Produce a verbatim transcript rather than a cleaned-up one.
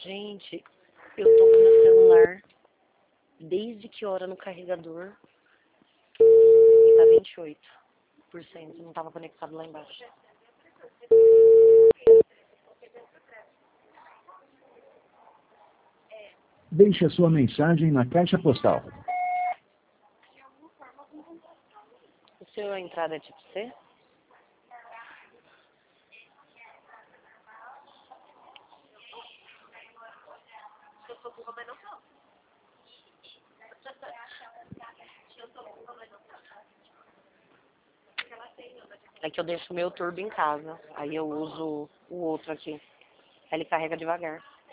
Gente, eu tô com meu celular desde que hora no carregador e tá vinte e oito por cento, não tava conectado lá embaixo. Deixe a sua mensagem na caixa postal. O seu entrada é tipo C? É que eu deixo o meu turbo em casa, aí eu uso o outro aqui. Aí ele carrega devagar.